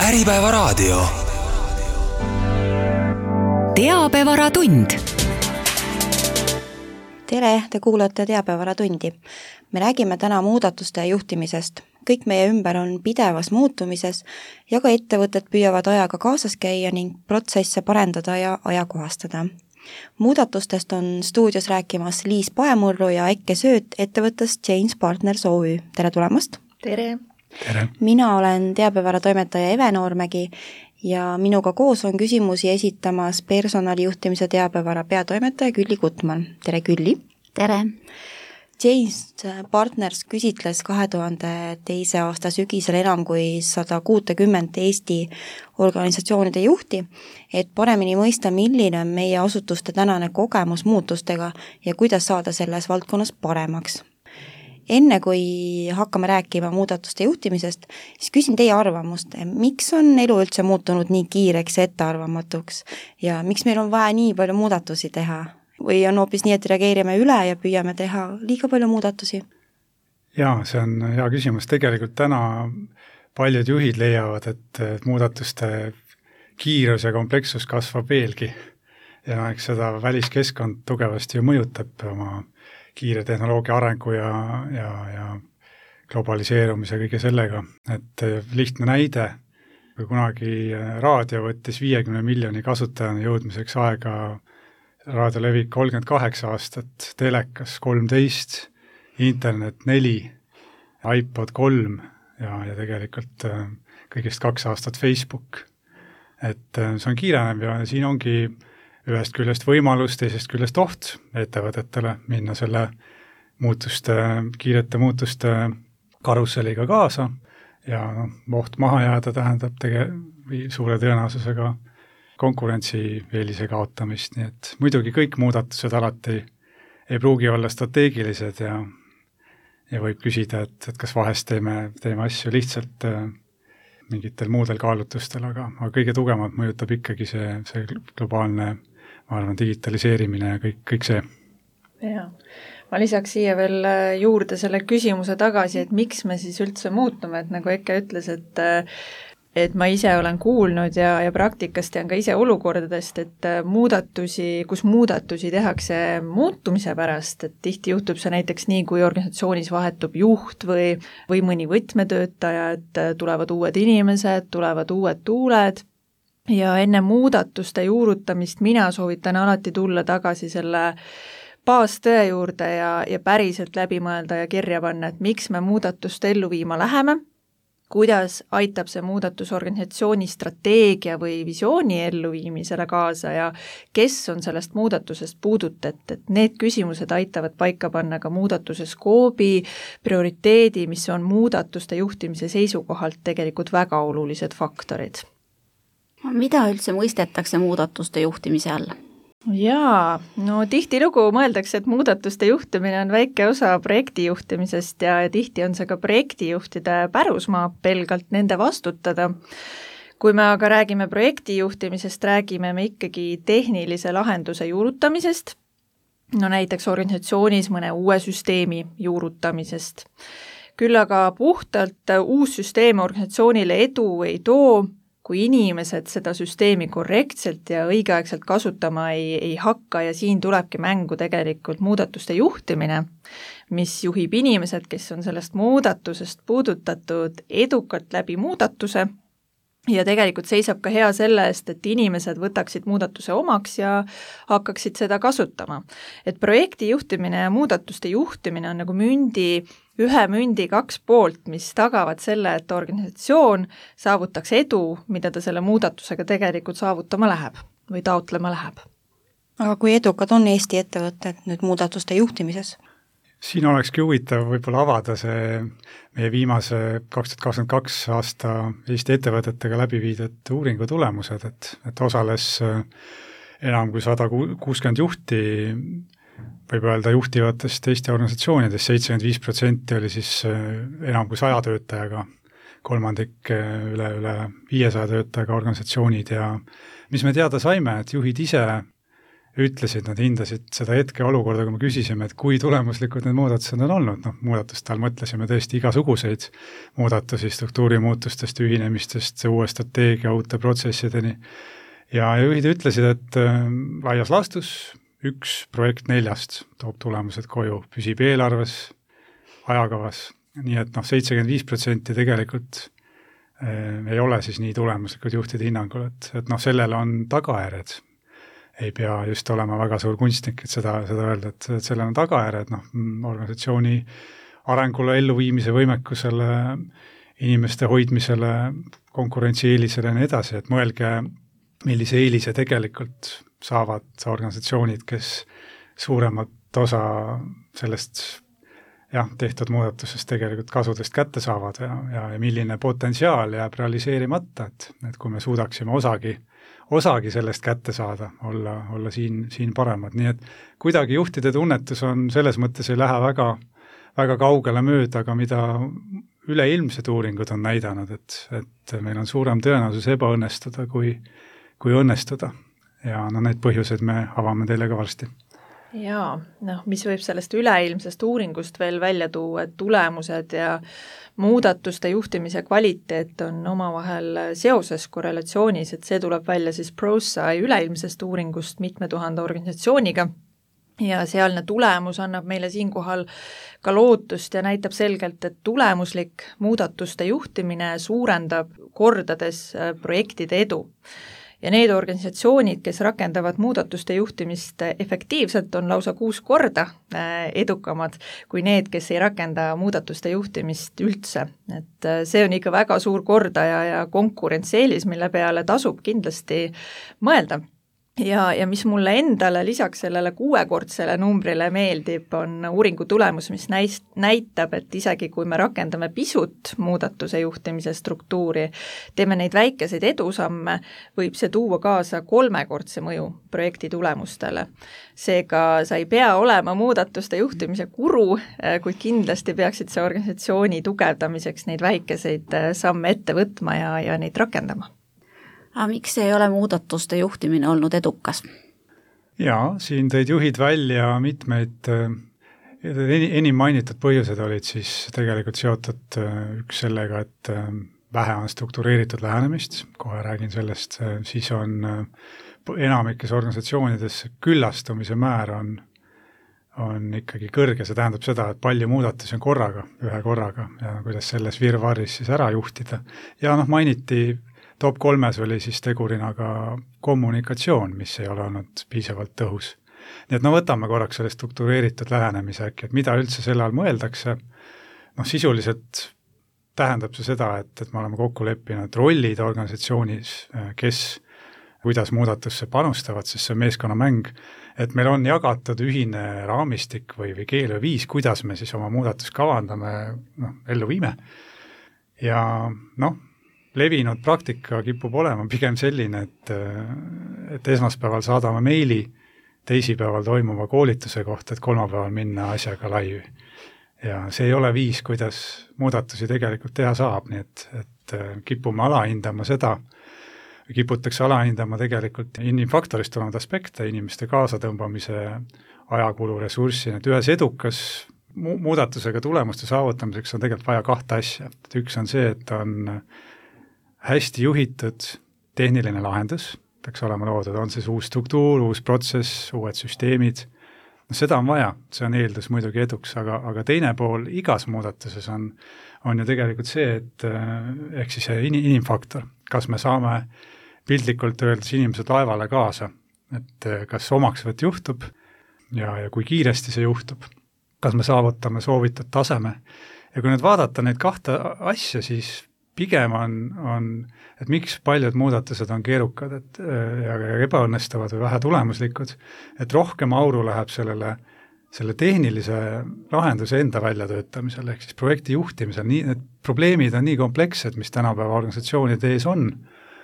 Äripäevaraadio. Teabevaratund. Tere, te kuulate Teabevaratundi. Me räägime täna muudatuste ja juhtimisest. Kõik meie ümber on pidevas muutumises ja ka ettevõtted püüavad ajaga kaasas käia ning protsesse parendada ja ajakohastada. Muudatustest on stuudios rääkimas Liis Paemurru ja Ekke Sööt ettevõttest Change Partners OÜ. Tere tulemast! Tere! Tere! Mina olen teabevara-toimetaja Eve Noormägi ja minuga koos on küsimusi esitamas personalijuhtimise teabevara peatoimetaja Külli Gutmann. Tere Külli! Tere! Change Partners küsitles 2002. aasta sügisel enam kui 160 Eesti organisatsioonide juhti, et paremini mõista, milline on meie asutuste tänane kogemus muutustega ja kuidas saada selles valdkonnas paremaks. Enne kui hakkame rääkima muudatuste juhtimisest, siis küsin teie arvamust, miks on elu üldse muutunud nii kiireks ja ettearvamatuks ja miks meil on vaja nii palju muudatusi teha? Või on hoopis nii, et reageerime üle ja püüame teha liiga palju muudatusi? Jaa, see on hea küsimus. Tegelikult täna paljud juhid leiavad, et muudatuste kiirus ja komplekssus kasvab veelgi. Ja eks seda väliskeskkond tugevasti ju mõjutab oma kiire tehnoloogia arengu ja globaliseerumise kõige sellega. Et lihtne näide, kui kunagi raadio võttis 50 miljoni kasutajana jõudmiseks aega raadiolevik 38 aastat, telekas 13, internet 4, iPod 3 ja tegelikult kõigest 2 aastat Facebook. Et see on kiirenev ja siin ongi ühest küljest võimalus, teisest küljest oht ettevõtetele minna selle kiirete muutuste karusseliga kaasa ja oht maha jääda tähendab suure tõenäosusega konkurentsieelise kaotamist, nii et muidugi kõik muudatused alati ei pruugi olla strateegilised ja võib küsida, et kas vahest teeme asju lihtsalt mingitel muudel kaalutlustel, aga kõige tugevamalt mõjutab ikkagi see globaalne, ma arvan, digitaliseerimine ja kõik see. Ja. Ma lisaks siia veel juurde selle küsimuse tagasi, et miks me siis üldse muutume, et nagu Eke ütles, et ma ise olen kuulnud ja praktikast tean ka ise olukordadest, et kus muudatusi tehakse muutumise pärast, et tihti juhtub see näiteks nii, kui organisatsioonis vahetub juht või mõni võtmetöötaja, et tulevad uued inimesed, tulevad uued tuuled ja enne muudatuste juurutamist mina soovitan alati tulla tagasi selle baastõe juurde ja päriselt läbi mõelda ja kirja panna, et miks me muudatust ellu viima läheme, kuidas aitab see muudatus organisatsiooni strateegia või visiooni elluviimisele kaasa ja kes on sellest muudatusest puudutat, et need küsimused aitavad paika panna ka muudatuse skoobi, prioriteedi, mis on muudatuste juhtimise seisukohalt tegelikult väga olulised faktorid. Mida üldse mõistetakse muudatuste juhtimise all? Jaa, tihtilugu mõeldakse, et muudatuste juhtimine on väike osa projekti juhtimisest ja tihti on see ka projektijuhtide pärusmaa pelgalt nende vastutada. Kui me aga räägime projekti juhtimisest, räägime me ikkagi tehnilise lahenduse juurutamisest, näiteks organisatsioonis mõne uue süsteemi juurutamisest. Küll aga puhtalt uus süsteem organisatsioonile edu ei too, kui inimesed seda süsteemi korrektselt ja õigeaegselt kasutama ei hakka ja siin tulebki mängu tegelikult muudatuste juhtimine, mis juhib inimesed, kes on sellest muudatusest puudutatud edukalt läbi muudatuse ja tegelikult seisab ka hea selle eest, et inimesed võtaksid muudatuse omaks ja hakkaksid seda kasutama. Et projekti juhtimine ja muudatuste juhtimine on nagu ühe mündi 2 poolt, mis tagavad selle, et organisatsioon saavutaks edu, mida ta selle muudatusega tegelikult saavutama läheb või taotlema läheb. Aga kui edukad on Eesti ettevõtted nüüd muudatuste juhtimises? Siin olekski huvitav võib-olla avada see meie viimase 2022 aasta Eesti ettevõtetega läbi viidud uuringu tulemused, et osales enam kui 160 juhti, võib öelda juhtivatest Eesti organisatsioonidest, 75% oli siis enam kui 100 töötajaga, kolmandik üle 500 töötajaga organisatsioonid ja mis me teada saime, et juhid ise ütlesid, nad hindasid seda hetkeolukorda, kui me küsisime, et kui tulemuslikud need muudatused on olnud, muudatust all mõtlesime tõesti igasuguseid muudatusi, struktuurimuutustest, ühinemistest, uue strateegia, uute protsessideni. Ja juhid ütlesid, et laias laastus 1 projekt 4 toob tulemused koju, püsib eelarves, ajakavas, nii et 75% tegelikult ei ole siis nii tulemuslikud juhtide hinnangul, et sellel on tagajärjed. Ei pea just olema väga suur kunstnik, et seda öelda, et sellel on tagajärjed, organisatsiooni arengule, elluviimise võimekusele, inimeste hoidmisele, konkurentsieelisele ja nii edasi, et mõelge, millise eelise tegelikult saavad organisatsioonid, kes suuremat osa sellest tehtud muudatusest tegelikult kasudest kätte saavad ja milline potentsiaal jääb realiseerimata, et kui me suudaksime osagi sellest kätte saada, olla siin paremad, nii et kuidagi juhtide tunnetus on selles mõttes ei lähe väga, väga kaugele mööda, aga mida üleilmsed uuringud on näidanud, et meil on suurem tõenäosus ebaõnnestuda kui õnnestuda ja need põhjused me avame teile ka varsti. Jaa, mis võib sellest üleilmsest uuringust veel välja tuua, et tulemused ja muudatuste juhtimise kvaliteet on omavahel seoses, korrelatsioonis, et see tuleb välja siis ProSci üleilmsest uuringust mitme tuhande organisatsiooniga ja sealne tulemus annab meile siinkohal ka lootust ja näitab selgelt, et tulemuslik muudatuste juhtimine suurendab kordades projektide edu. Ja need organisatsioonid, kes rakendavad muudatuste juhtimist efektiivselt, on lausa 6 korda edukamad kui need, kes ei rakenda muudatuste juhtimist üldse. Et see on ikka väga suur kordaja ja konkurentsieelis, mille peale tasub kindlasti mõelda. Ja mis mulle endale lisaks sellele 6-kordsele numbrile meeldib, on uuringu tulemus, mis näitab, et isegi kui me rakendame pisut muudatuse juhtimise struktuuri, teeme neid väikeseid edusamme, võib see tuua kaasa 3-kordse mõju projekti tulemustele. Seega sa ei pea olema muudatuste juhtimise guru, kuid kindlasti peaksid see organisatsiooni tugevdamiseks neid väikeseid samme ette võtma ja neid rakendama. Aga miks ei ole muudatuste juhtimine olnud edukas? Jaa, siin tõid juhid välja mitmeid, enim mainitud põhjused olid siis tegelikult seotud üks sellega, et vähe on struktureeritud lähenemist, kohe räägin sellest, siis on enamikes organisatsioonides küllastumise määr on ikkagi kõrge, see tähendab seda, et palju muudatusi on ühe korraga ja kuidas selles virvarris siis ära juhtida. Ja mainiti top 3 oli siis tegurina ka kommunikatsioon, mis ei ole olnud piisavalt tõhus. Nii et võtame korraks selle struktureeritud lähenemise äkki, et mida üldse selle all mõeldakse. Sisuliselt tähendab see seda, et me oleme kokku leppinud rollid organisatsioonis, kuidas muudatusse panustavad, sest see on meeskonnamäng, et meil on jagatud ühine raamistik või keel või viis, kuidas me siis oma muudatust kavandame, ellu viime. Ja levinud praktika kipub olema pigem selline, et esmaspäeval saadame meili teisipäeval toimuva koolituse kohta, et kolmapäeval minna asjaga laivi. Ja see ei ole viis, kuidas muudatusi tegelikult teha saab, nii et kipume alahindama seda, kiputakse alahindama tegelikult inimfaktorist olevad aspekte, inimeste kaasatõmbamise ajakulu ressurssi, et ühes edukas muudatusega tulemuste saavutamiseks on tegelikult vaja 2 asja. Üks on see, et on hästi juhitud tehniline lahendus, peaks olema loodud, on see uus struktuur, uus protsess, uued süsteemid, seda on vaja, see on eeldus muidugi eduks, aga teine pool igas muudatuses on ju tegelikult see, et ehk siis see inimfaktor, kas me saame pildlikult öeldes inimesed laevale kaasa, et kas omaksvõtt juhtub ja kui kiiresti see juhtub, kas me saavutame soovitud taseme ja kui nüüd vaadata neid 2 asja, siis pigem on, et miks paljud muudatused on keerukad ja ebaõnnestuvad või vähe tulemuslikud, et rohkem auru läheb selle tehnilise lahenduse enda väljatöötamisel, ehk siis projekti juhtimisel, need probleemid on nii komplekssed, mis tänapäeva organisatsioonide ees on,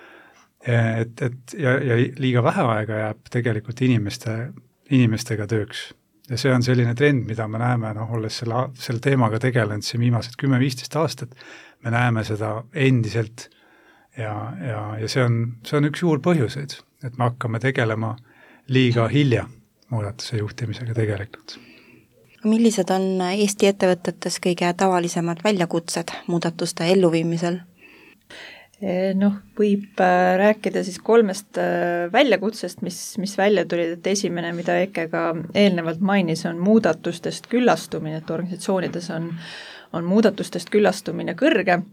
ja liiga vähe aega jääb tegelikult inimestega tööks. Ja see on selline trend, mida me näeme, olles selle teemaga tegelenud siin viimased 10-15 aastat, me näeme seda endiselt ja see on üks juur põhjuseid, et me hakkame tegelema liiga hilja muudatuse juhtimisega tegelikult. Millised on Eesti ettevõtetes kõige tavalisemad väljakutsed muudatuste elluviimisel? Võib rääkida siis 3 väljakutsest, mis välja tulid, et esimene, mida Eke ka eelnevalt mainis, on muudatustest küllastumine, et organisatsioonides on muudatustest küllastumine kõrge.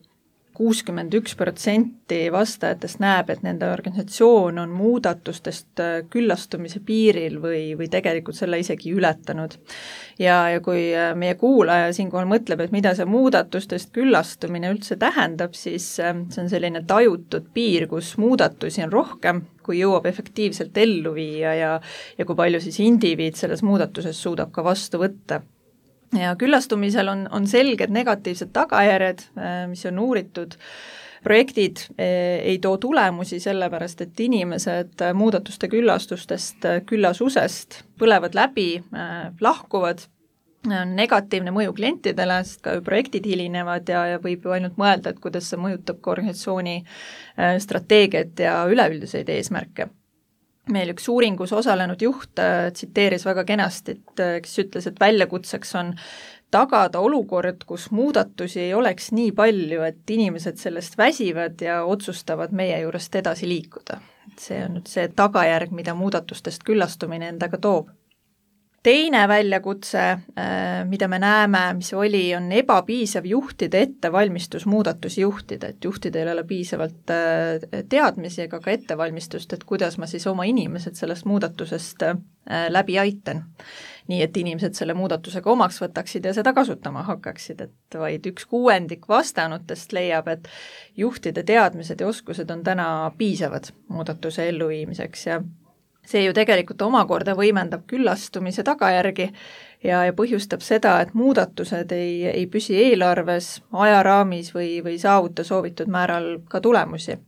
61% vastajatest näeb, et nende organisatsioon on muudatustest küllastumise piiril või tegelikult selle isegi ületanud. Ja kui meie kuulaja siinkohal mõtleb, et mida see muudatustest küllastumine üldse tähendab, siis see on selline tajutud piir, kus muudatusi on rohkem, kui jõuab efektiivselt ellu viia ja kui palju siis indiviid selles muudatuses suudab ka vastu võtta. Ja küllastumisel on selged negatiivsed tagajärjed, mis on uuritud. Projektid ei too tulemusi sellepärast, et inimesed muudatuste küllastustest, küllasusest põlevad läbi, lahkuvad, on negatiivne mõju klientidele, sest ka projektid hilinevad ja võib ju ainult mõelda, et kuidas see mõjutab ka organisatsiooni strateegiat ja üleüldiseid eesmärke. Meil üks uuringus osalenud juht tsiteeris väga kenasti, kes ütles, et väljakutseks on tagada olukord, kus muudatusi ei oleks nii palju, et inimesed sellest väsivad ja otsustavad meie juurest edasi liikuda. See on nüüd see tagajärg, mida muudatustest küllastumine endaga toob. Teine väljakutse, mida me näeme, mis on ebapiisav juhtide ettevalmistus muudatusi juhtida, et juhtidel ei ole piisavalt teadmisi ega ka ettevalmistust, et kuidas ma siis oma inimesed sellest muudatusest läbi aitan. Nii, et inimesed selle muudatusega omaks võtaksid ja seda kasutama hakkaksid, et vaid 1/6 vastanutest leiab, et juhtide teadmised ja oskused on täna piisavad muudatuse elluviimiseks ja see ju tegelikult omakorda võimendab küllastumise tagajärgi ja põhjustab seda, et muudatused ei püsi eelarves, ajaraamis või saavuta soovitud määral ka tulemusi.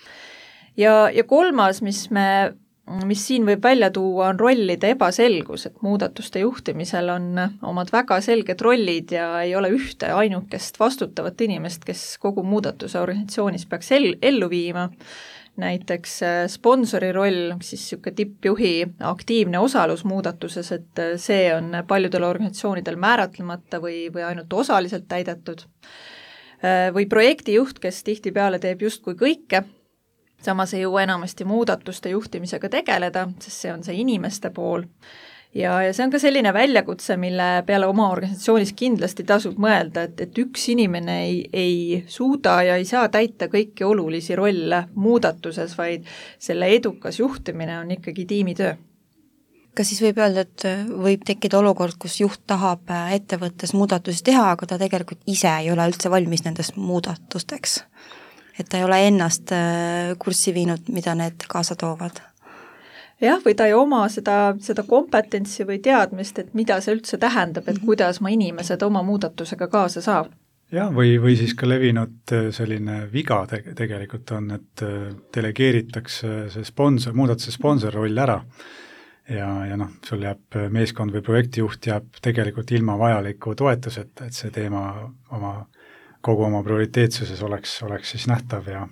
Ja 3, mis siin võib välja tuua, on rollide ebaselgus, et muudatuste juhtimisel on omad väga selged rollid ja ei ole ühte ainukest vastutavat inimest, kes kogu muudatuse organisatsioonis peaks ellu viima. Näiteks sponsori roll, siis niisugune tippjuhi aktiivne osalus muudatuses, et see on paljudel organisatsioonidel määratlemata või ainult osaliselt täidetud. Või projektijuht, kes tihtipeale teeb justkui kõike, samas ei jõua enamasti muudatuste juhtimisega tegeleda, sest see on see inimeste pool. Ja see on ka selline väljakutse, mille peale oma organisatsioonis kindlasti tasub mõelda, et üks inimene ei suuda ja ei saa täita kõiki olulisi rolle muudatuses, vaid selle edukas juhtimine on ikkagi tiimitöö. Kas siis võib öelda, et võib tekkida olukord, kus juht tahab ettevõttes muudatusi teha, aga ta tegelikult ise ei ole üldse valmis nendest muudatusteks? Et ta ei ole ennast kurssi viinud, mida need kaasa toovad? Jah, või ta ei oma seda kompetentsi või teadmist, et mida see üldse tähendab, et kuidas ma inimesed oma muudatusega kaasa saab. Jah, või siis ka levinud selline viga tegelikult on, et delegeeritakse see muudatuse sponsorroll ära ja sul jääb meeskond või projektijuht jääb tegelikult ilma vajaliku toetuseta, et see teema kogu oma prioriteetsuses oleks siis nähtav ja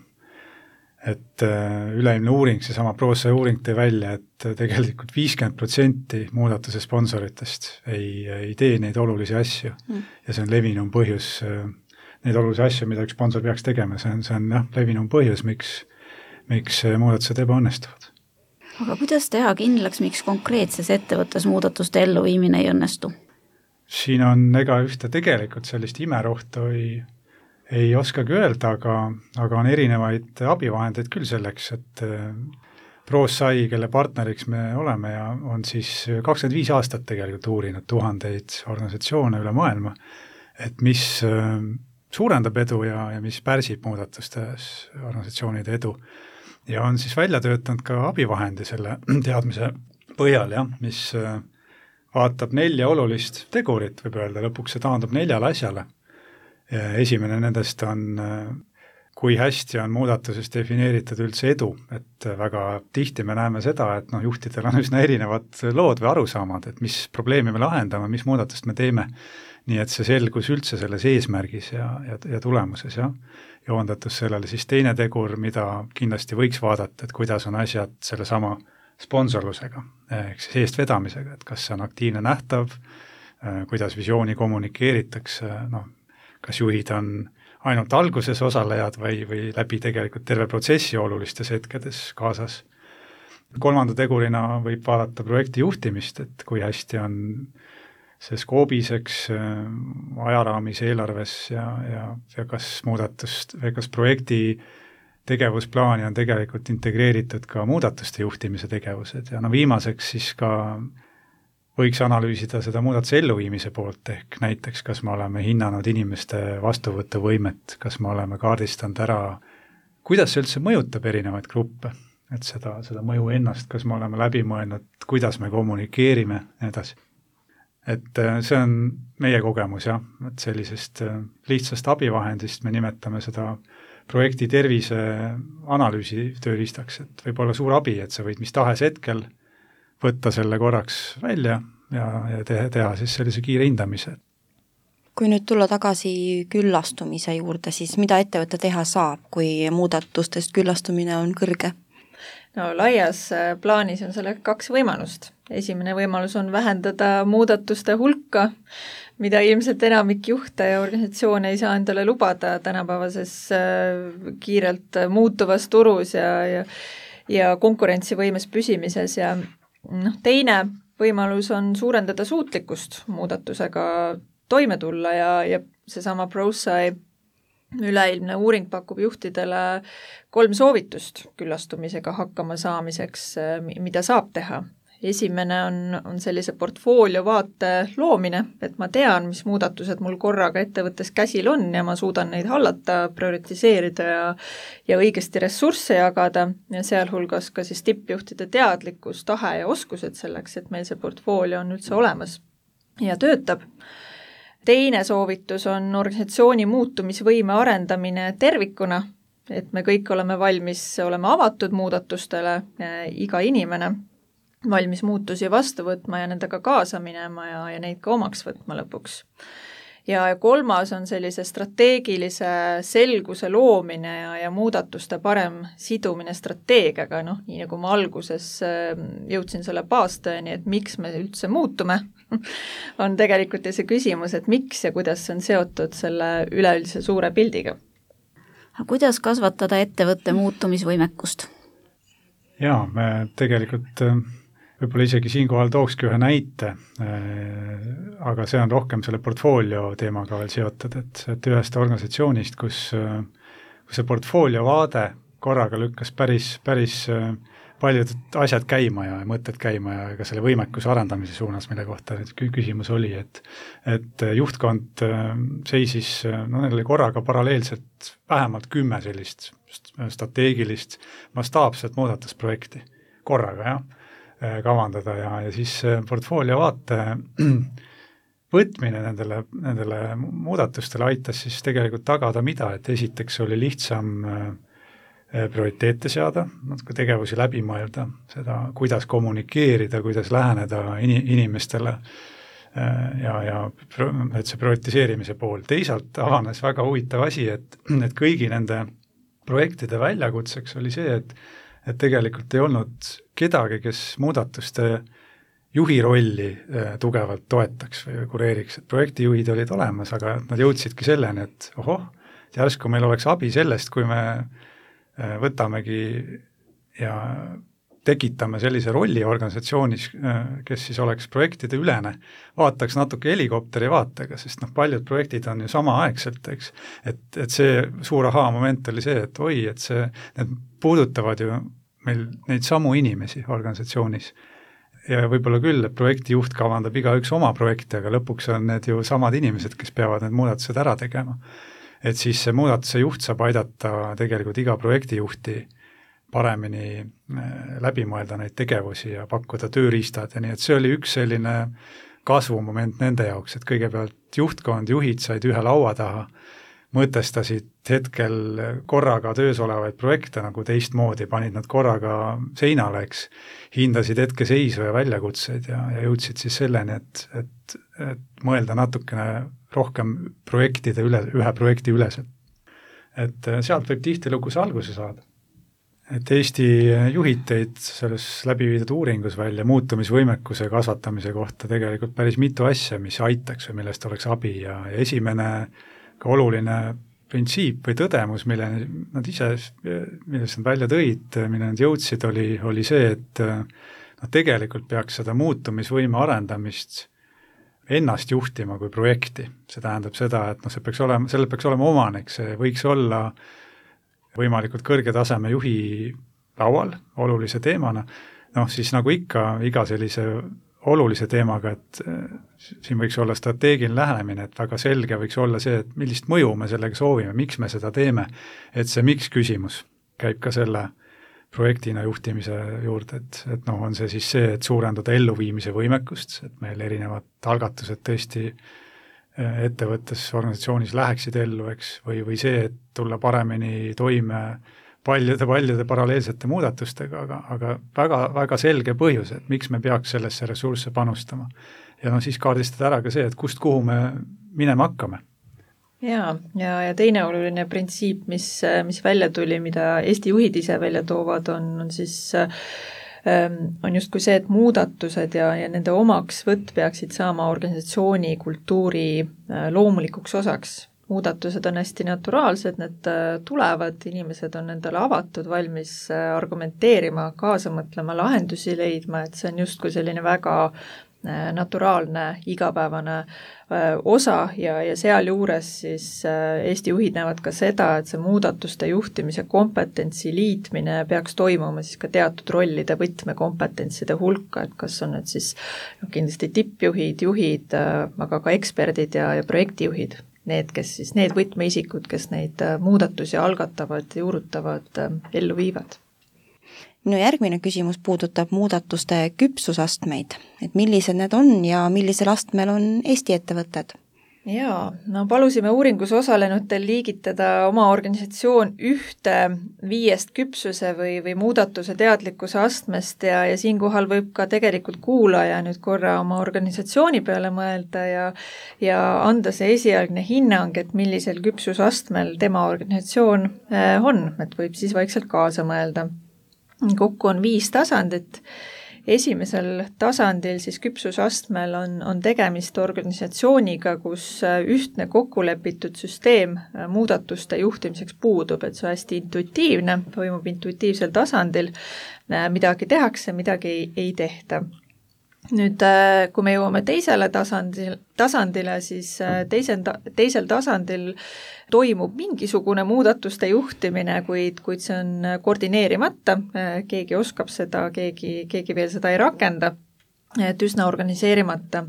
et üleilmne uuring, seesama ProSci uuring tõi välja, et tegelikult 50% muudatuse sponsoritest ei tee neid olulisi asju ja see on levinum põhjus, neid olulisi asju, mida üks sponsor peaks tegema, see on levinum põhjus, miks muudatused ebaõnnestuvad. Aga kuidas teha kindlaks, miks konkreetses ettevõttes muudatuste elluviimine ei õnnestu? Siin on ühte tegelikult sellist imerohtu ei oskagi öelda, aga on erinevaid abivahendeid küll selleks, et ProSci, kelle partneriks me oleme ja on siis 25 aastat tegelikult uurinud tuhandeid organisatsioone üle maailma, et mis suurendab edu ja mis pärsib muudatustes organisatsioonide edu. Ja on siis välja töötanud ka abivahendi selle teadmise põhjal, mis vaatab 4 olulist tegurit, võib öelda, lõpuks see taandub 4 asjale. Esimene nendest on, kui hästi on muudatuses defineeritud üldse edu, et väga tihti me näeme seda, et juhtidel on üsna erinevad lood või arusaamad, et mis probleemi me lahendame, mis muudatust me teeme, nii et see selgus üldse selles eesmärgis ja tulemuses joondatus sellele. Siis teine tegur, mida kindlasti võiks vaadata, et kuidas on asjad sellesama sponsorlusega, ehk siis eestvedamisega, et kas see on aktiivne nähtav, kuidas visiooni kommunikeeritakse, kas juhid on ainult alguses osalejad või läbi tegelikult terve protsessi olulistes hetkedes kaasas. Kolmanda tegurina võib vaadata projekti juhtimist, et kui hästi on see skoobiseks ajaraamis, eelarves ja kas muudatust või kas projekti tegevusplaani on tegelikult integreeritud ka muudatuste juhtimise tegevused ja viimaseks siis ka võiks analüüsida seda muudatuse elluviimise poolt, ehk näiteks kas me oleme hinnanud inimeste vastuvõtuvõimet, kas me oleme kaardistanud ära, kuidas see üldse mõjutab erinevaid gruppe, et seda mõju ennast, kas me oleme läbi mõelnud, kuidas me kommunikeerime ja edasi. Et see on meie kogemus jah, et sellisest lihtsast abivahendist me nimetame seda projekti tervise analüüsi tööriistaks, et võib olla suur abi, et sa võid mis tahes hetkel võtta selle korraks välja ja teha siis sellise kiire hindamise. Kui nüüd tulla tagasi küllastumise juurde, siis mida ettevõte teha saab, kui muudatustest küllastumine on kõrge? No laias plaanis on selle 2 võimalust. Esimene võimalus on vähendada muudatuste hulka, mida ilmselt enamik juhte ja organisatsioone ei saa endale lubada tänapäevases kiirelt muutuvas turus ja konkurentsivõimes püsimises ja teine võimalus on suurendada suutlikkust muudatusega toime tulla ja seesama ProSci üleilmne uuring pakub juhtidele 3 soovitust küllastumisega hakkama saamiseks, mida saab teha. Esimene on sellise portfoolio vaate loomine, et ma tean, mis muudatused mul korraga ettevõttes käsil on ja ma suudan neid hallata, prioritiseerida ja õigesti ressursse jagada ja sealhulgas ka siis tippjuhtide teadlikkus, tahe ja oskused selleks, et meil see portfoolio on üldse olemas ja töötab. Teine soovitus on organisatsiooni muutumisvõime arendamine tervikuna, et me kõik oleme valmis olema avatud muudatustele, iga inimene valmis muutusi vastu võtma ja nendega kaasa minema ja neid ka omaks võtma lõpuks. Ja 3. on sellise strateegilise selguse loomine ja muudatuste parem sidumine strateegiaga, nii nagu ma alguses jõudsin selle baastõeni, et miks me üldse muutume, on tegelikult see küsimus, et miks ja kuidas see on seotud selle üleüldise suure pildiga. Kuidas kasvatada ettevõtte muutumisvõimekust? Jaa, me tegelikult võib-olla isegi siinkohal tookski ühe näite, aga see on rohkem selle portfoolio teemaga veel seotud, et ühest organisatsioonist, kus see portfoolio vaade korraga lükkas päris paljud asjad käima ja mõtted käima ja ka selle võimekuse arendamise suunas, mille kohta küsimus oli, et juhtkond seisis, neil oli korraga paralleelselt vähemalt 10 sellist strateegilist mastaapset muudatusprojekti korraga, jah, kavandada ja siis portfoolio vaate võtmine nendele muudatustele aitas siis tegelikult tagada mida, et esiteks oli lihtsam prioriteete seada, tegevusi läbi mõelda, seda, kuidas kommunikeerida, kuidas läheneda inimestele ja et see prioritiseerimise pool. Teisalt avanes väga huvitav asi, et kõigi nende projektide väljakutseks oli see, et tegelikult ei olnud kedagi, kes muudatuste juhi rolli tugevalt toetaks või kureeriks, et projektijuhid olid olemas, aga nad jõudsidki selleni, et järsku meil oleks abi sellest, kui me võtamegi ja tekitame sellise rolli organisatsioonis, kes siis oleks projektide ülene, vaataks natuke helikopteri vaatega, sest paljud projektid on ju samaaegselt, eks, et see suur aha-moment oli see, et need puudutavad ju meil neid samu inimesi organisatsioonis ja võib-olla küll, et projektijuht kavandab igaüks oma projekti, aga lõpuks on need ju samad inimesed, kes peavad need muudatused ära tegema. Et siis see muudatuse juht saab aidata tegelikult iga projektijuhti paremini läbi mõelda neid tegevusi ja pakkuda tööriistad ja nii, et see oli üks selline kasvumoment nende jaoks, et kõigepealt juhid said ühe laua taha, mõtestasid hetkel korraga töös olevaid projekte nagu teistmoodi, panid nad korraga seinale, eks, hindasid hetkeseisu ja väljakutseid ja jõudsid siis selleni, et mõelda natukene rohkem ühe projekti üleselt. Et sealt võib tihtilugu see alguse saada. et Eesti juhid tõid selles läbiviidud uuringus välja muutumisvõimekuse kasvatamise kohta tegelikult päris mitu asja, mis aitaks või millest oleks abi ja esimene ka oluline printsiip või tõdemus, mille nad ise, millest nad välja tõid, mille nad jõudsid, oli see, et tegelikult peaks seda muutumisvõime arendamist ennast juhtima kui projekti. See tähendab seda, et sellel peaks olema omanik, see võiks olla võimalikult kõrge taseme juhi laual olulise teemana, siis nagu ikka iga sellise olulise teemaga, et siin võiks olla strateegiline lähenemine, et väga selge võiks olla see, et millist mõju me sellega soovime, miks me seda teeme, et see miks küsimus käib ka selle projektina juhtimise juurde, et on see siis see, et suurendada elluviimise võimekust, et meil erinevad algatused tõesti ettevõttes, organisatsioonis läheksid ellu, eks, või see, et tulla paremini toime paljude paralleelsete muudatustega, aga väga selge põhjus, et miks me peaks sellesse ressursse panustama. Ja siis kaardistada ära ka see, et kust kuhu me minema hakkame. Ja teine oluline printsiip, mis välja tuli, mida Eesti juhid ise välja toovad, on justkui see, et muudatused ja nende omaksvõtt peaksid saama organisatsiooni kultuuri loomulikuks osaks. Muudatused on hästi naturaalsed, need tulevad, inimesed on endale avatud, valmis argumenteerima, kaasa mõtlema, lahendusi leidma, et see on justkui selline väga naturaalne igapäevane osa ja seal juures siis Eesti juhid näevad ka seda, et see muudatuste juhtimise kompetentsi liitmine peaks toimuma siis ka teatud rollide võtmekompetentside hulka, et kas on need siis kindlasti tippjuhid, juhid, aga ka eksperdid ja projektijuhid, need võtmeisikud, kes neid muudatusi algatavad, juurutavad, ellu viivad. Minu järgmine küsimus puudutab muudatuste küpsusastmeid, et millised need on ja millisel astmel on Eesti ettevõtted? Palusime uuringus osalenutel liigitada oma organisatsioon 5 küpsuse või muudatuse teadlikkuse astmest ja siinkohal võib ka tegelikult kuulaja nüüd korra oma organisatsiooni peale mõelda ja anda see esialgne hinnang, et millisel küpsusastmel tema organisatsioon on, et võib siis vaikselt kaasa mõelda. Kokku on 5 tasandit. Esimesel tasandil siis küpsusastmel on tegemist organisatsiooniga, kus ühtne kokkulepitud süsteem muudatuste juhtimiseks puudub, et see on hästi intuitiivne, toimub intuitiivsel tasandil, midagi tehakse, midagi ei tehta. Nüüd, kui me jõuame teisele tasandile, siis teisel tasandil toimub mingisugune muudatuste juhtimine, kuid see on koordineerimata, keegi oskab seda, keegi veel seda ei rakenda, et üsna organiseerimata.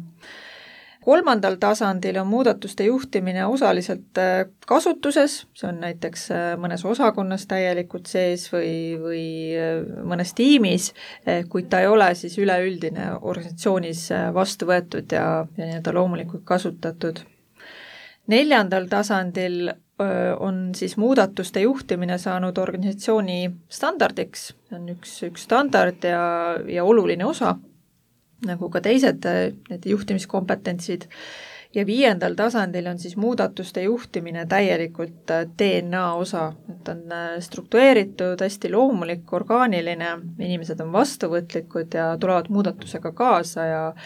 3. tasandil on muudatuste juhtimine osaliselt kasutuses, see on näiteks mõnes osakonnas täielikult sees või mõnes tiimis, kuid ta ei ole siis üleüldine organisatsioonis vastu võetud ja nii-öelda loomulikult kasutatud. 4. tasandil on siis muudatuste juhtimine saanud organisatsiooni standardiks, see on üks standard ja oluline osa, nagu ka teised need juhtimiskompetentsid. Ja 5. tasandil on siis muudatuste juhtimine täielikult DNA osa, et on struktureeritud, hästi loomulik, orgaaniline, inimesed on vastuvõtlikud ja tulevad muudatusega kaasa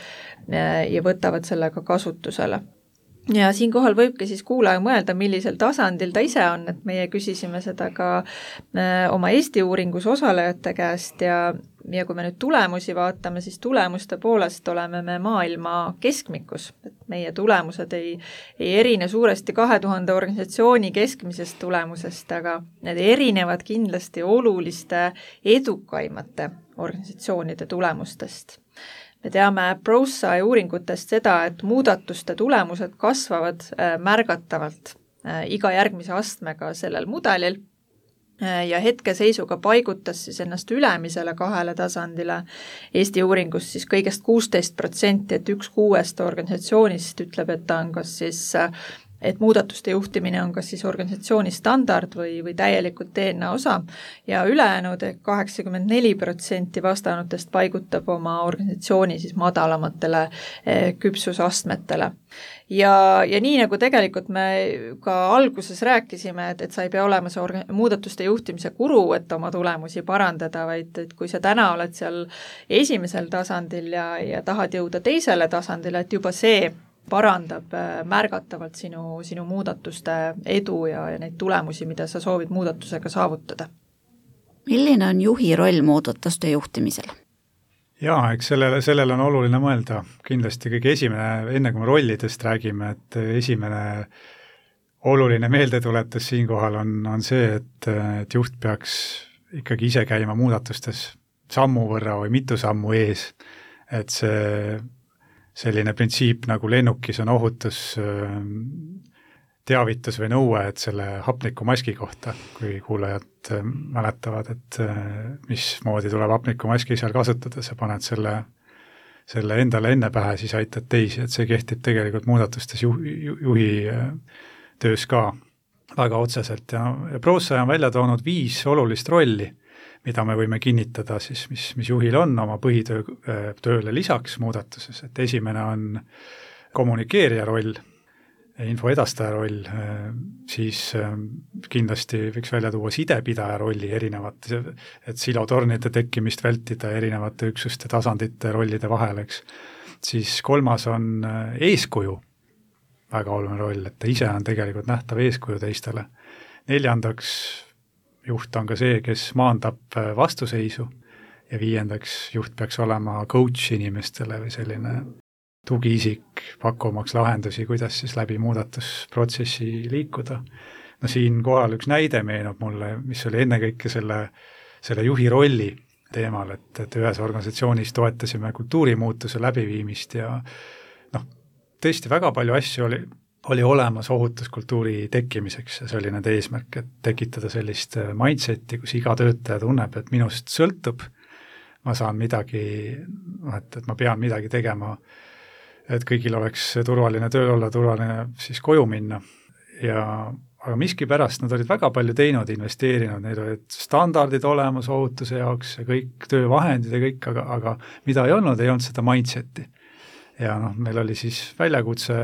ja võtavad sellega kasutusele. Ja siinkohal võibki siis kuulaja mõelda, millisel tasandil ta ise on, et meie küsisime seda ka oma Eesti uuringus osalejate käest ja kui me nüüd tulemusi vaatame, siis tulemuste poolest oleme me maailma keskmikus, et meie tulemused ei erine suuresti 2000 organisatsiooni keskmisest tulemusest, aga need erinevad kindlasti oluliste edukaimate organisatsioonide tulemustest. Me teame ProSci uuringutest seda, et muudatuste tulemused kasvavad märgatavalt iga järgmise astmega sellel mudelil ja hetkeseisuga paigutas siis ennast ülemisele 2 tasandile. Eesti uuringus siis kõigest 16%, et 1/6 organisatsioonist ütleb, et ta on kas siis et muudatuste juhtimine on kas siis organisatsiooni standard või täielikult DNA osa ja ülejäänud 84% vastanutest paigutab oma organisatsiooni siis madalamatele küpsusastmetele. Ja nii nagu tegelikult me ka alguses rääkisime, et sa ei pea olema see muudatuste juhtimise guru, et oma tulemusi parandada, vaid et kui sa täna oled seal esimesel tasandil ja tahad jõuda teisele tasandile, et juba see parandab märgatavalt sinu muudatuste edu ja neid tulemusi, mida sa soovid muudatusega saavutada. Milline on juhi roll muudatuste juhtimisel? Jaa, eks sellele on oluline mõelda. Kindlasti kõige esimene, enne kui me rollidest räägime, et esimene oluline meeldetuletus siinkohal on see, et juht peaks ikkagi ise käima muudatustes sammu võrra või mitu sammu ees. Et see selline printsiip nagu lennukis on ohutus teavitus või nõue, et selle hapnikumaski kohta, kui kuulajad mäletavad, et mismoodi tuleb hapnikumaski seal kasutada, sa paned selle endale enne pähe, siis aitad teisi, et see kehtib tegelikult muudatustes juhi töös ka väga otseselt ja Proossaja on välja toonud 5 olulist rolli, mida me võime kinnitada siis, mis juhil on oma põhitööle lisaks muudatuses, et esimene on kommunikeerija roll, info edastaja roll, siis kindlasti võiks välja tuua sidepidaja rolli erinevate, et silotornide tekkimist vältida erinevate üksuste tasandite rollide vahel, eks. Siis kolmas on eeskuju, väga oluline roll, et ta ise on tegelikult nähtav eeskuju teistele. Neljandaks juht on ka see, kes maandab vastuseisu ja 5. juht peaks olema coach inimestele või selline tugiisik, pakkumaks lahendusi, kuidas siis läbi muudatusprotsessi liikuda. No siin kohal üks näide meenub mulle, mis oli ennekõike selle juhi rolli teemal, et ühes organisatsioonis toetasime kultuurimuutuse läbiviimist ja tõesti väga palju asju oli olemas ohutuskultuuri tekkimiseks ja see oli need eesmärk, et tekitada sellist mindseti, kus iga töötaja tunneb, et minust sõltub, ma saan midagi, et ma pean midagi tegema, et kõigil oleks turvaline tööl olla, turvaline siis koju minna aga miskipärast nad olid väga palju teinud, investeerinud, neil olid standardid olemas ohutuse jaoks ja kõik töövahendid ja kõik, aga mida ei olnud seda mindseti. Ja meil oli siis väljakutse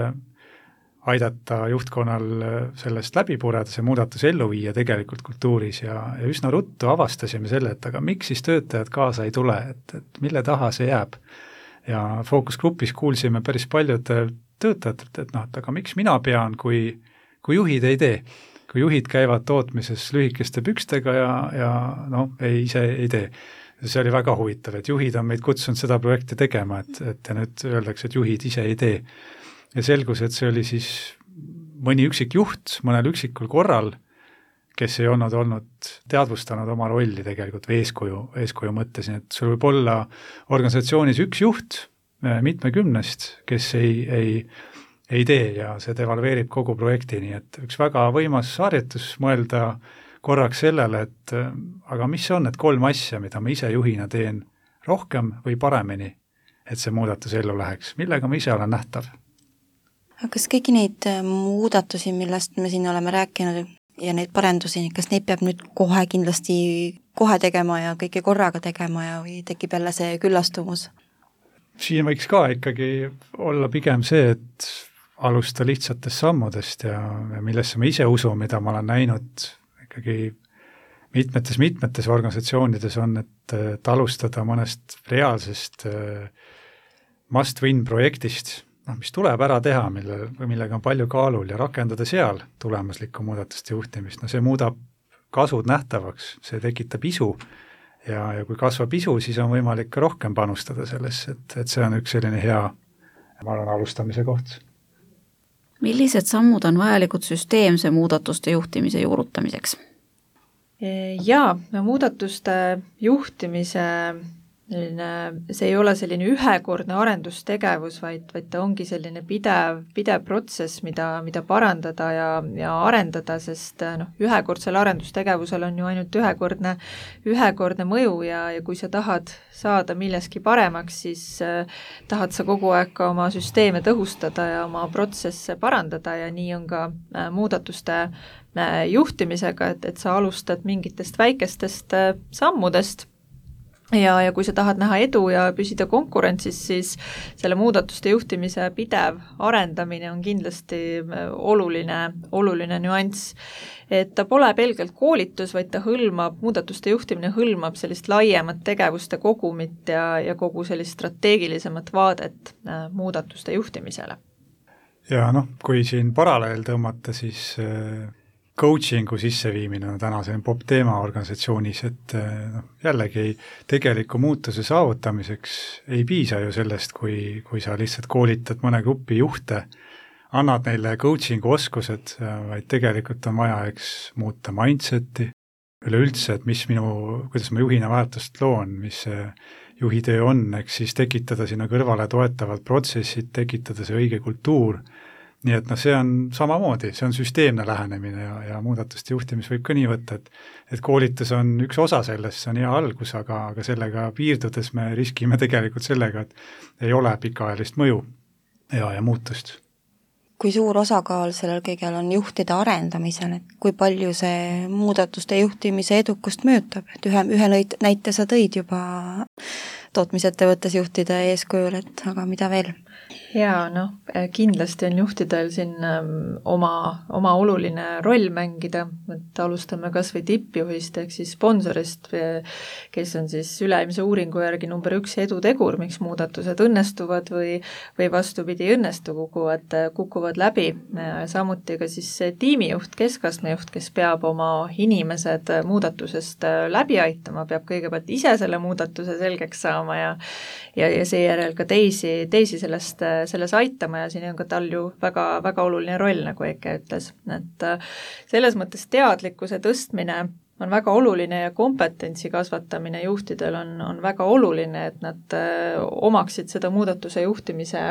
aidata juhtkonnal sellest läbi pureda, see muudatus ellu viia tegelikult kultuuris ja üsna ruttu avastasime selle, et aga miks siis töötajad kaasa ei tule, et mille taha see jääb. Ja fookusgrupis kuulsime päris paljud töötajatelt, et aga miks mina pean, kui juhid ei tee. Kui juhid käivad tootmises lühikeste pükstega ja ise ei tee. See oli väga huvitav, et juhid on meid kutsunud seda projekti tegema, et nüüd öeldakse, et juhid ise ei tee. Ja selgus, et see oli siis mõni üksik juht mõnel üksikul korral, kes ei olnud teadvustanud oma rolli tegelikult või eeskuju mõttes, nii et sul võib olla organisatsioonis üks juht mitmekümnest, kes ei tee ja see devalveerib kogu projekti, nii et üks väga võimas harjutus mõelda korraks sellele, et aga mis on need 3 asja, mida ma ise juhina teen rohkem või paremini, et see muudatus ellu läheks, millega ma ise olen nähtav. Kas kõiki neid muudatusi, millest me siin oleme rääkinud ja neid parendusi, kas neid peab nüüd kohe tegema ja kõike korraga tegema ja või tekib jälle see küllastumus? Siin võiks ka ikkagi olla pigem see, et alusta lihtsatest sammudest ja millesse ma ise usun, mida ma olen näinud ikkagi mitmetes organisatsioonides on, et alustada mõnest reaalsest must-win projektist, mis tuleb ära teha, millega on palju kaalul ja rakendada seal tulemuslikku muudatuste juhtimist. See muudab kasud nähtavaks, see tekitab isu ja kui kasvab isu, siis on võimalik ka rohkem panustada sellesse, et see on üks selline hea, ma arvan, alustamise koht. Millised sammud on vajalikud süsteemse muudatuste juhtimise juurutamiseks? Jaa, muudatuste juhtimise see ei ole selline ühekordne arendustegevus, vaid ta ongi selline pidev protsess, mida parandada ja arendada, sest ühekordsel arendustegevusel on ju ainult ühekordne mõju ja kui sa tahad saada milleski paremaks, siis tahad sa kogu aeg ka oma süsteeme tõhustada ja oma protsesse parandada ja nii on ka muudatuste juhtimisega, et sa alustad mingitest väikestest sammudest ja kui sa tahad näha edu ja püsida konkurentsis, siis selle muudatuste juhtimise pidev arendamine on kindlasti oluline nüanss. Et ta pole pelgalt koolitus, vaid muudatuste juhtimine hõlmab sellist laiemat tegevuste kogumit ja kogu sellist strateegilisemat vaadet muudatuste juhtimisele. Ja kui siin paralleel tõmmata, siis coachingu sisseviimine on täna selline popp teema organisatsioonis, et jällegi tegeliku muutuse saavutamiseks ei piisa ju sellest, kui sa lihtsalt koolitad mõne grupi juhte, annad neile coachingu oskused, vaid tegelikult on vaja muuta mindseti, üleüldse, et kuidas ma juhina väärtust loon, mis see juhi töö on, siis tekitada sinna kõrvale toetavad protsessid, tekitada see õige kultuur. Nii et see on samamoodi, see on süsteemne lähenemine ja muudatuste juhtimis võib ka nii võtta, et koolitus on üks osa sellest, see on hea algus, aga sellega piirdudes me riskime tegelikult sellega, et ei ole pikaajalist mõju ja muutust. Kui suur osakaal sellel kõigel on juhtide arendamisel, et kui palju see muudatuste juhtimise edukust mõjutab, et ühe näite sa tõid juba tootmisettevõttes juhtide eeskujul, et aga mida veel? Jaa, kindlasti on juhtidel siin oma oluline roll mängida, et alustame kas või tippjuhist ehk siis sponsorist, kes on siis üleilmse uuringu järgi number 1 edutegur, miks muudatused õnnestuvad või vastupidi õnnestu kukuvad läbi. Samuti ka siis tiimijuht, keskastme juht, kes peab oma inimesed muudatusest läbi aitama, peab kõigepealt ise selle muudatuse selgeks saama ja seejärel ka teisi selles aitama ja siin on ka tal ju väga, väga oluline roll, nagu Eke ütles. Et selles mõttes teadlikkuse tõstmine on väga oluline ja kompetentsi kasvatamine juhtidel on väga oluline, et nad omaksid seda muudatuse juhtimise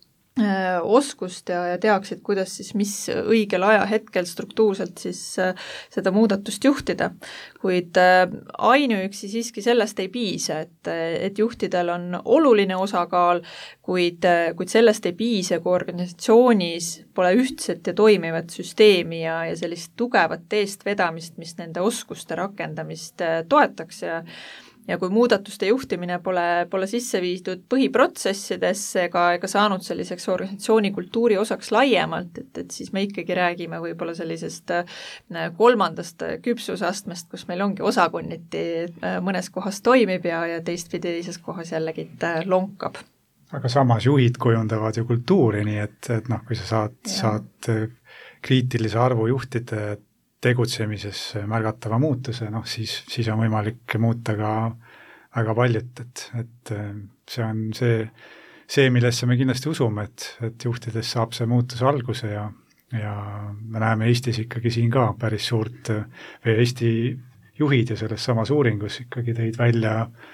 oskust ja teaksid, kuidas siis mis õigel ajahetkel struktuurselt siis seda muudatust juhtida. Kuid ainuüksi siiski sellest ei piisa, et juhtidel on oluline osakaal, kuid sellest ei piisa, kui organisatsioonis pole ühtset ja toimivat süsteemi ja sellist tugevat eestvedamist, mis nende oskuste rakendamist toetaks ja kui muudatuste juhtimine pole sisse viidud põhiprotsessidesse ega saanud selliseks organisatsiooni kultuuri osaks laiemalt, et siis me ikkagi räägime võib-olla sellisest 3. küpsusastmest, kus meil ongi osakonniti mõnes kohas toimib ja teistpidi teises kohas jällegi lonkab. Aga samas juhid kujundavad ju kultuuri, nii et kui sa saad kriitilise arvu juhtide tegutsemises märgatava muutuse, siis on võimalik muuta ka väga paljut, et see on see, millesse me kindlasti usume, et juhtides saab see muutuse alguse ja me näeme Eestis ikkagi siin ka päris suurt, või Eesti juhid ja selles samas uuringus ikkagi tõid välja,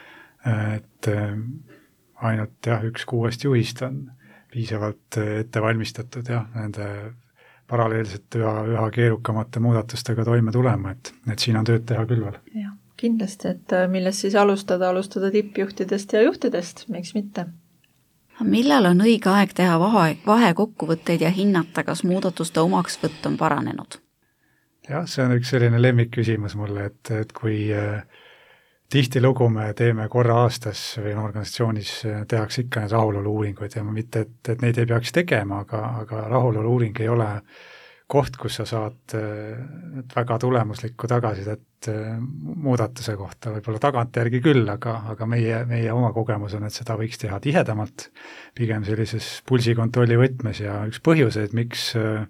et ainult 1/6 juhist on piisavalt ette valmistatud nende paralleelselt üha keerukamate muudatustega toime tulema, et siin on tööd teha küll veel. Jah, kindlasti, et millest siis alustada tippjuhtidest ja juhtidest, miks mitte? Millal on õige aeg teha vahekokkuvõtteid ja hinnata, kas muudatuste omaksvõtt on paranenud? Jah, see on üks selline lemmikküsimus mulle, et kui tihtilugu me teeme korra aastas või organisatsioonis tehakse ikka need rahulolu-uuringuid ja mitte, et neid ei peaks tegema, aga rahulolu-uuring ei ole koht, kus sa saad väga tulemuslikku tagasisidet muudatuse kohta, võib-olla tagantjärgi küll, aga meie oma kogemus on, et seda võiks teha tihedamalt, pigem sellises pulsikontrolli võtmes ja üks põhjuseid, miks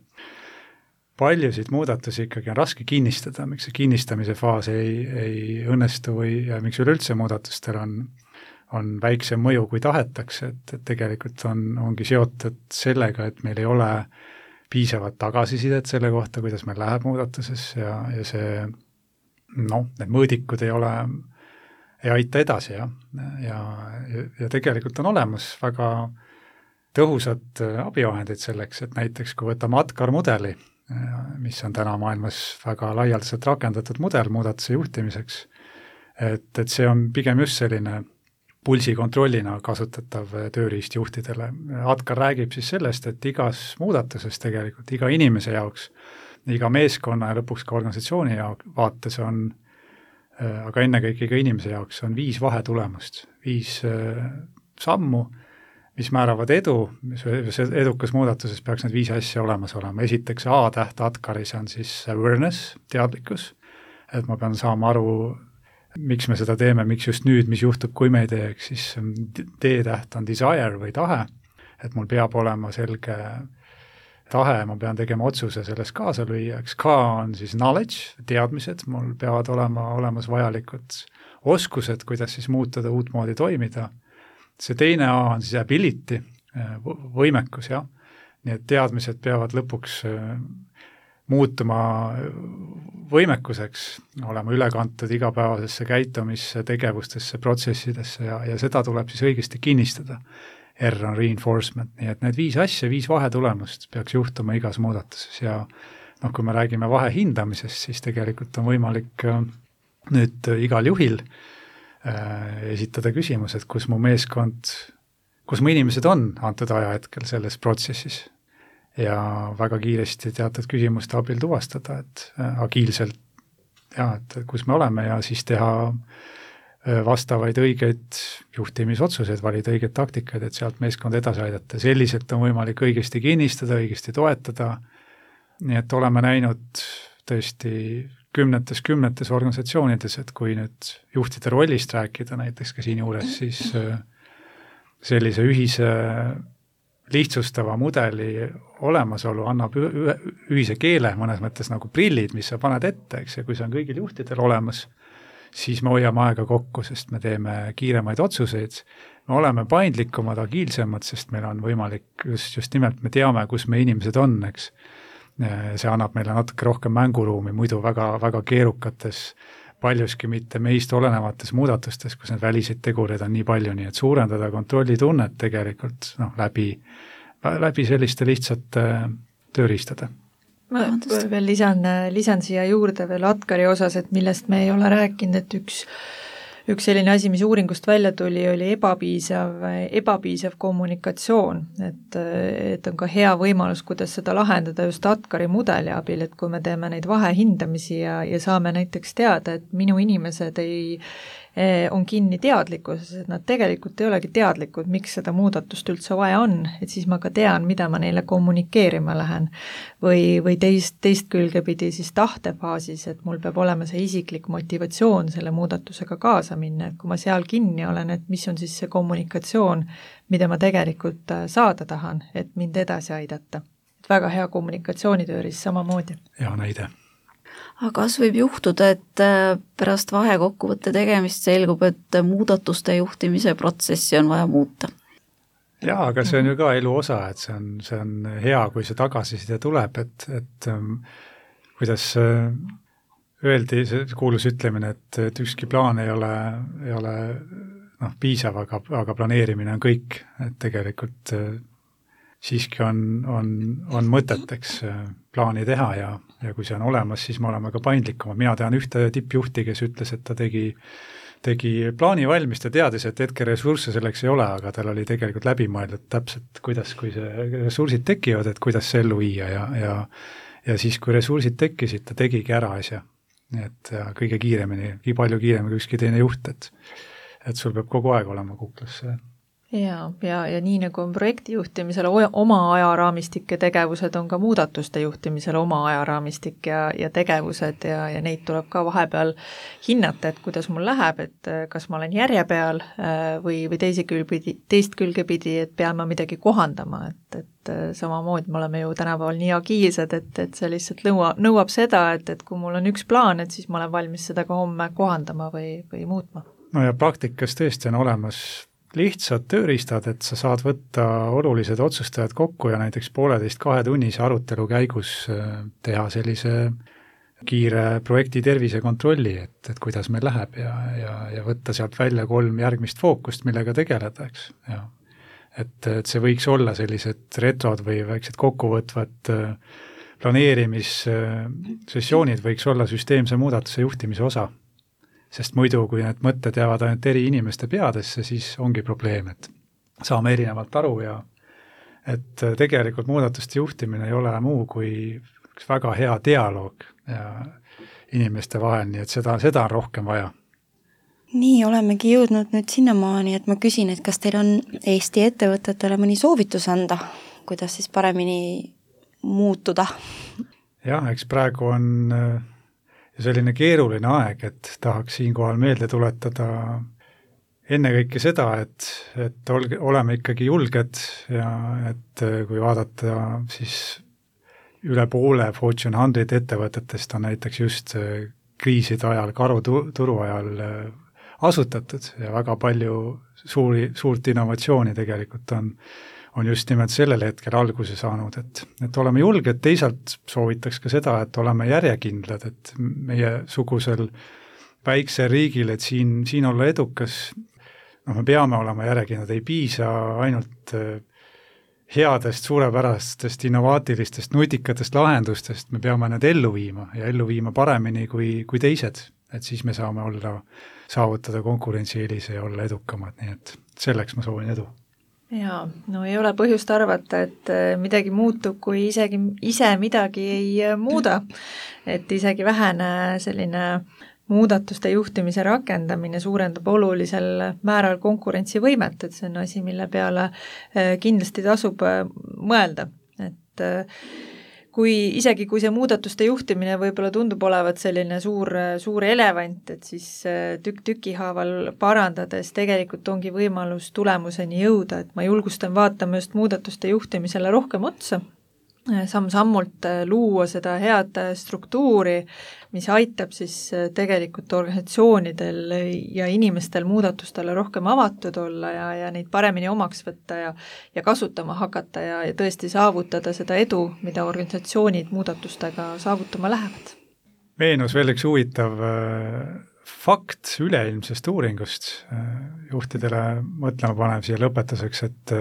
paljusid muudatusi ikkagi on raske kinnistada, miks see kinnistamise faas ei õnnestu ja miks üleüldse muudatustel on väiksem mõju, kui tahetakse, et tegelikult ongi seotud sellega, et meil ei ole piisavat tagasisidet selle kohta, kuidas meil läheb muudatuses ja see, need mõõdikud ei ole aita edasi, ja tegelikult on olemas väga tõhusad abivahendid selleks, et näiteks kui võtame ATKAR mudeli, mis on täna maailmas väga laialdaselt rakendatud mudel muudatuse juhtimiseks, et see on pigem just selline pulsikontrollina kasutatav tööriist juhtidele. ATKAR räägib siis sellest, et igas muudatuses tegelikult iga inimese jaoks, iga meeskonna ja lõpuks ka organisatsiooni vaates on, aga ennekõike iga inimese jaoks on 5 vahetulemust, 5 sammu, mis määravad edu, edukas muudatuses peaks need 5 asja olemas olema. Esiteks A-täht ATKARis on siis awareness, teadlikkus, et ma pean saama aru, miks me seda teeme, miks just nüüd, mis juhtub, kui me ei tee, eks siis D-täht on desire või tahe, et mul peab olema selge tahe, ma pean tegema otsuse selles kaasa lüüa, eks K on siis knowledge, teadmised, mul peavad olema olemas vajalikud oskused, kuidas siis muutuda, uutmoodi toimida. See teine A on siis ability, võimekus, jah. Nii et teadmised peavad lõpuks muutuma võimekuseks, olema üle kantud igapäevasesse käitumisse, tegevustesse, protsessidesse ja seda tuleb siis õigesti kinnistada. R on reinforcement, nii et need 5 asja, 5 vahetulemust peaks juhtuma igas muudatuses ja kui me räägime vahe hindamisest, siis tegelikult on võimalik nüüd igal juhil esitada küsimus, et kus mu meeskond, kus mu inimesed on antud ajahetkel selles protsessis ja väga kiiresti teatud küsimuste abil tuvastada, et agiilselt, et kus me oleme ja siis teha vastavaid õigeid juhtimisotsuseid, valida õigeid taktikaid, et sealt meeskond edasi aidata. Selliselt on võimalik õigesti kinnistada, õigesti toetada, nii et oleme näinud tõesti kümnetes organisatsioonides, et kui nüüd juhtide rollist rääkida näiteks ka siin juures, siis sellise ühise lihtsustava mudeli olemasolu annab ühise keele, mõnes mõttes nagu prillid, mis sa paned ette, eks, ja kui see on kõigil juhtidel olemas, siis me hoiame aega kokku, sest me teeme kiiremaid otsuseid, me oleme paindlikumad, agiilsemad, sest meil on võimalik just nimelt, me teame, kus meie inimesed on, eks. See annab meile natuke rohkem mänguruumi, muidu väga, väga keerukates, paljuski mitte meist olenevates muudatustes, kus need väliseid tegureid on nii palju, nii et suurendada kontrollitunnet tegelikult läbi selliste lihtsate tööriistade. Ma veel lisan siia juurde veel ATKARi osas, et millest me ei ole rääkinud, et üks selline asi, mis uuringust välja tuli, oli ebapiisav kommunikatsioon, et on ka hea võimalus, kuidas seda lahendada just ATKARi mudeli abil, et kui me teeme neid vahehindamisi ja saame näiteks teada, et minu inimesed on kinni teadlikkuses, et nad tegelikult ei olegi teadlikud, miks seda muudatust üldse vaja on, et siis ma ka tean, mida ma neile kommunikeerima lähen. Või teist külge pidi siis tahtefaasis, et mul peab olema see isiklik motivatsioon selle muudatusega kaasa minna, et kui ma seal kinni olen, et mis on siis see kommunikatsioon, mida ma tegelikult saada tahan, et mind edasi aidata. Et väga hea kommunikatsioonitööris samamoodi. Hea näide. Aga kas võib juhtuda, et pärast vahekokkuvõtte tegemist selgub, et muudatuste juhtimise protsessi on vaja muuta? Jaa, aga see on ju ka elu osa, et see on hea, kui see tagasiside tuleb, et kuidas öeldi, see kuulus ütlemine, et ükski plaan ei ole piisav, aga planeerimine on kõik, et tegelikult siiski on mõteteks plaani teha ja kui see on olemas, siis me oleme ka paindlikumad. Mina tean ühte tippjuhti, kes ütles, et ta tegi plaani valmis, ta teadis, et hetke ressursse selleks ei ole, aga tal oli tegelikult läbimõeldud täpselt, kuidas, kui see ressursid tekivad, et kuidas see ellu viia ja siis, kui ressursid tekkisid, ta tegigi ära asja. Et kõige kiiremini, palju kiiremini kui ükski teine juht, et sul peab kogu aeg olema kuklas see. Ja nii nagu on projekti juhtimisel oma ajaraamistik ja tegevused, on ka muudatuste juhtimisel oma ajaraamistik ja tegevused ja neid tuleb ka vahepeal hinnata, et kuidas mul läheb, et kas ma olen järje peal või teist külge pidi, et pean ma midagi kohandama, et samamoodi me oleme ju tänapäeval nii agiilsed, et see lihtsalt nõuab seda, et kui mul on üks plaan, et siis ma olen valmis seda ka homme kohandama või muutma. No ja praktikas tõesti on olemas lihtsad tööriistad, et sa saad võtta olulised otsustajad kokku ja näiteks 1,5–2 tunnise arutelu käigus teha sellise kiire projekti tervisekontrolli, et kuidas meil läheb ja võtta sealt välja 3 järgmist fookust, millega tegeleda, eks, ja et see võiks olla sellised retrod või väiksed kokkuvõtvad planeerimissessioonid võiks olla süsteemse muudatuse juhtimise osa. Sest muidu, kui need mõtted jäävad ainult eri inimeste peadesse, siis ongi probleem, et saame erinevalt aru ja et tegelikult muudatuste juhtimine ei ole muu kui üks väga hea dialoog ja inimeste vahel, nii et seda on rohkem vaja. Nii, olemegi jõudnud nüüd sinnamaani, et ma küsin, et kas teil on Eesti ettevõtetele mõni soovitus anda, kuidas siis paremini muutuda? Jah, eks praegu on selline keeruline aeg, et tahaks siinkohal meelde tuletada ennekõike seda, et oleme ikkagi julged ja et kui vaadata, siis üle poole Fortune 100 ettevõtetest on näiteks just kriiside ajal, karuturu ajal asutatud ja väga palju suurt innovatsiooni tegelikult on just nimelt sellel hetkel alguse saanud, et oleme julged, teisalt soovitaks ka seda, et oleme järjekindlad, et meie sugusel väiksel riigil, et siin olla edukas, me peame olema järjekindlad, ei piisa ainult headest, suurepärastest, innovaatilistest, nutikatest lahendustest, me peame need ellu viima paremini kui teised, et siis me saame saavutada konkurentsieelise ja olla edukamad, nii et selleks ma soovin edu. Jaa, no ei ole põhjust arvata, et midagi muutub, kui isegi ise midagi ei muuda, et isegi vähene selline muudatuste juhtimise rakendamine suurendab olulisel määral konkurentsivõimet, et see on asi, mille peale kindlasti tasub mõelda, et kui see muudatuste juhtimine võib-olla tundub olevat selline suur elevant, et siis tükihaaval parandades tegelikult ongi võimalus tulemuseni jõuda, et ma julgustan vaatama just muudatuste juhtimisele rohkem otsa, samm-sammult luua seda head struktuuri, mis aitab siis tegelikult organisatsioonidel ja inimestel muudatustele rohkem avatud olla ja neid paremini omaks võtta ja kasutama hakata ja tõesti saavutada seda edu, mida organisatsioonid muudatustega saavutama lähevad. Meenus veel üks huvitav fakt üleilmsest uuringust juhtidele mõtlema panev siia lõpetuseks, et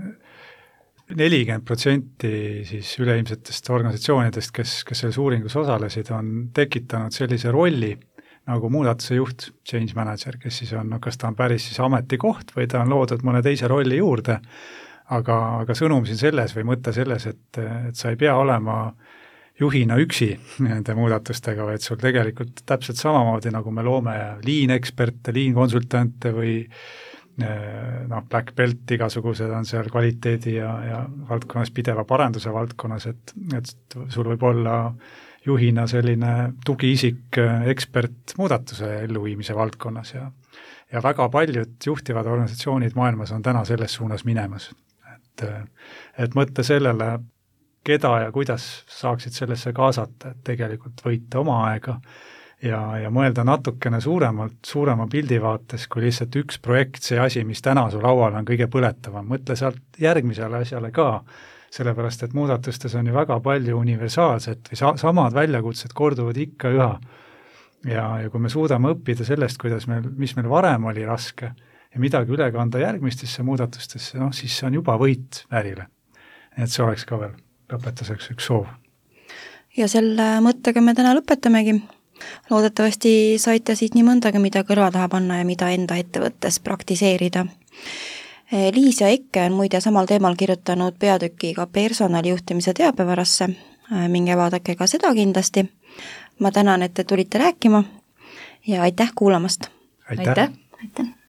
40% siis üleilmsetest organisatsioonidest, kes selles uuringus osalesid, on tekitanud sellise rolli nagu muudatuse juht, change manager, kes siis on, kas ta on päris siis ametikoht või ta on loodud mõne teise rolli juurde, aga sõnum siin selles või mõte selles, et sa ei pea olema juhina üksi nende muudatustega, vaid sul tegelikult täpselt samamoodi, nagu me loome liin-eksperte, liin-konsultante või black belt igasugused on seal kvaliteedi ja valdkonnas pideva paranduse valdkonnas, et sul võib olla juhina selline tugiisik, ekspert muudatuse elluviimise valdkonnas ja väga paljud juhtivad organisatsioonid maailmas on täna selles suunas minemas. Et mõtle sellele, keda ja kuidas saaksid sellesse kaasata, et tegelikult võita oma aega ja mõelda natukene suurema pildi vaates, kui lihtsalt üks projekt, see asi, mis täna su laual on kõige põletavam, mõtle sealt järgmisele asjale ka, sellepärast et muudatustes on ju väga palju universaalset või samad väljakutsed korduvad ikka üha. Ja kui me suudame õppida sellest, mis meil varem oli raske ja midagi üle kanda järgmistesse muudatustesse, siis see on juba võit ärile. Et see oleks ka veel lõpetuseks üks soov. Ja selle mõttega me täna lõpetamegi. Loodetavasti saite siit nii mõndagi, mida kõrva taha panna ja mida enda ettevõttes praktiseerida. Liis ja Ikke on muide samal teemal kirjutanud peatükiga personalijuhtimise teabevarasse. Minge vaadake ka seda kindlasti. Ma tänan, et te tulite rääkima ja aitäh kuulamast. Aitäh. Aitäh.